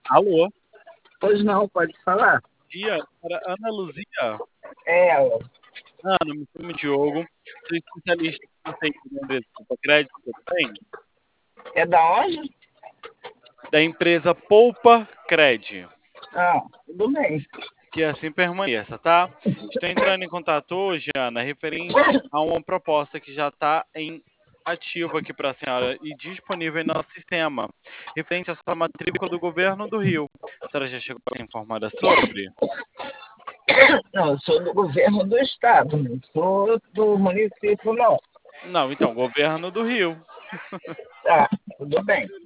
Alô, Pois não, pode falar. dia para Ana Luzia. É ela. Ana, me chamo Diogo, sou especialista em receita da empresa Poupa Crédito, tudo bem? É da onde? Da empresa Poupa Cred, Ah, tudo bem. que assim permaneça, tá? Estou entrando em contato hoje, Ana, referente a uma proposta que já está em ativo aqui para a senhora e disponível em nosso sistema, referente à sua matrícula do governo do Rio. A senhora já chegou a ser informada sobre? Não, eu sou do governo do estado, não sou do município, não. Não, então, governo do Rio. Tá, tudo bem.